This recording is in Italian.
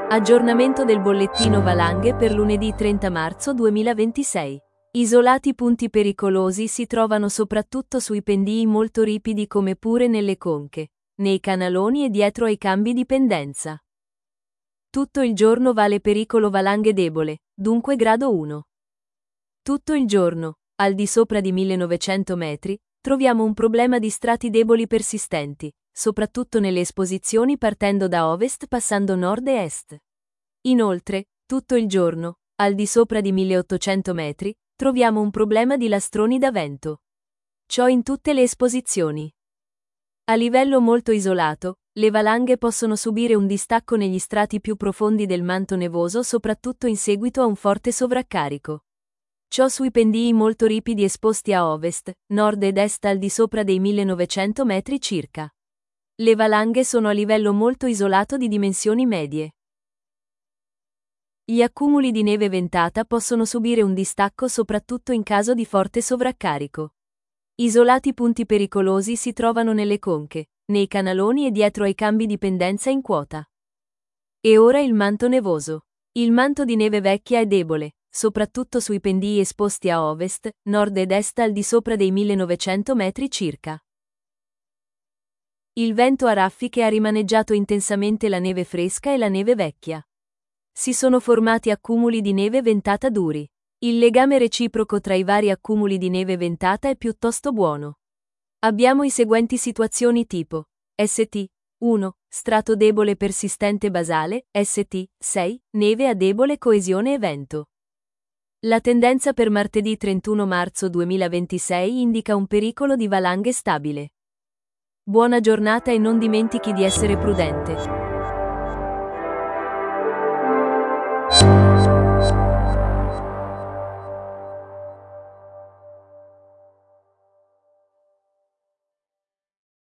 Aggiornamento del bollettino valanghe per lunedì 30 marzo 2026. Isolati punti pericolosi si trovano soprattutto sui pendii molto ripidi come pure nelle conche, nei canaloni e dietro ai cambi di pendenza. Tutto il giorno vale pericolo valanghe debole, dunque grado 1. Tutto il giorno, al di sopra di 1900 metri, troviamo un problema di strati deboli persistenti, soprattutto nelle esposizioni partendo da ovest passando nord e est. Inoltre, tutto il giorno, al di sopra di 1800 metri, troviamo un problema di lastroni da vento. Ciò in tutte le esposizioni. A livello molto isolato, le valanghe possono subire un distacco negli strati più profondi del manto nevoso soprattutto in seguito a un forte sovraccarico. Ciò sui pendii molto ripidi esposti a ovest, nord ed est al di sopra dei 1900 metri circa. Le valanghe sono a livello molto isolato di dimensioni medie. Gli accumuli di neve ventata possono subire un distacco soprattutto in caso di forte sovraccarico. Isolati punti pericolosi si trovano nelle conche, nei canaloni e dietro ai cambi di pendenza in quota. E ora il manto nevoso. Il manto di neve vecchia è debole, soprattutto sui pendii esposti a ovest, nord ed est al di sopra dei 1900 metri circa. Il vento a raffiche ha rimaneggiato intensamente la neve fresca e la neve vecchia. Si sono formati accumuli di neve ventata duri. Il legame reciproco tra i vari accumuli di neve ventata è piuttosto buono. Abbiamo i seguenti situazioni tipo ST 1. Strato debole persistente basale, ST 6. Neve a debole coesione e vento. La tendenza per martedì 31 marzo 2026 indica un pericolo di valanghe stabile. Buona giornata e non dimentichi di essere prudente.